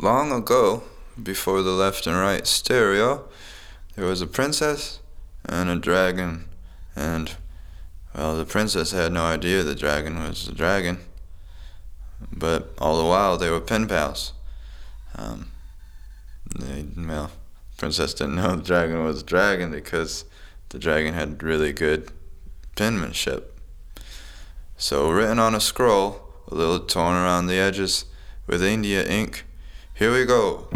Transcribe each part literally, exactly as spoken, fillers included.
Long ago, before the left and right stereo, there was a princess and a dragon, and, well, the princess had no idea the dragon was the dragon, but all the while they were pen pals. Um, they, well, princess didn't know the dragon was a dragon because the dragon had really good penmanship. So, written on a scroll, a little torn around the edges, with India ink, here we go.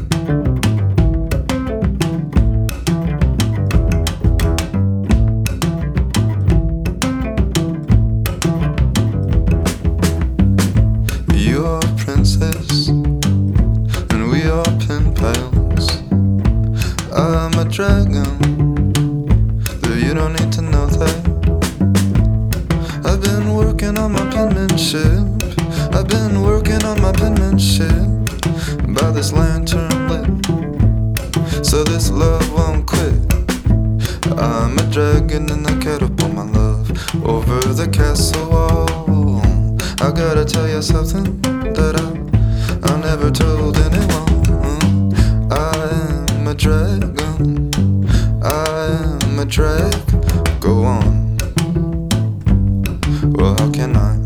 You are a princess, and we are pen pals. I'm a dragon, though you don't need to know that. I've been working on my penmanship. I've been working on my penmanship by this lantern lit, so this love won't quit. I'm a dragon in the catapult, my love, over the castle wall. I gotta tell you something that I, I never told anyone. I am a dragon, I am a drag. Go on. Well, how can I?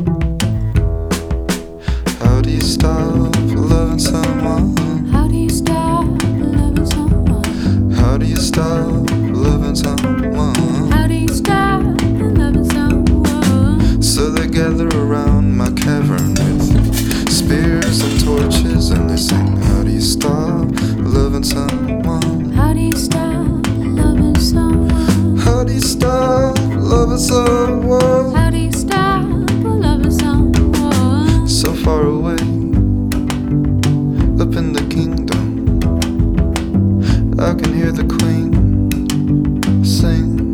How do you stop loving someone? How do you stop loving someone? How do you stop loving someone? How do you stop loving someone? So they gather around my cavern with spears and torches, and they sing, how do you stop loving someone? How do you stop loving someone? How do you stop loving someone? How do you stop loving someone? So far away, up in the kingdom, I can hear the queen sing.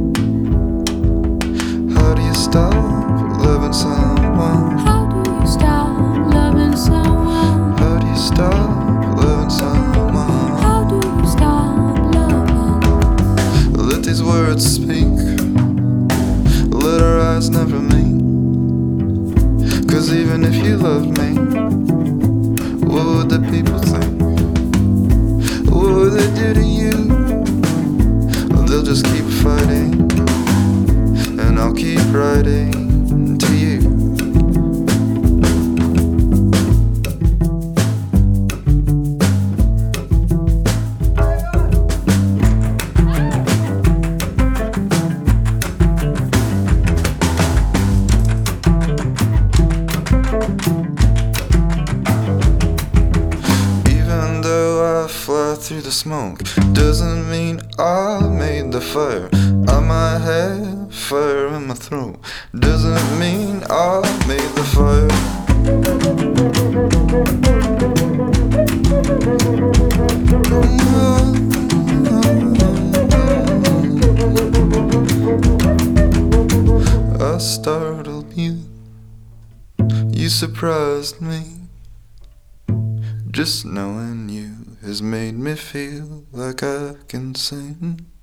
How do you stop loving someone? How do you stop loving someone? How do you stop loving someone? How do you stop loving? Let these words speak, let our eyes never meet. Cause even if you loved me, what would the people think? What would they do to you? Well, they'll just keep fighting, and I'll keep writing to you. Even though I fly through the smoke, doesn't mean I made the fire. I might have fire in my throat, doesn't mean I made the fire. I startled you, you surprised me. Just knowing you has made me feel like I can sing.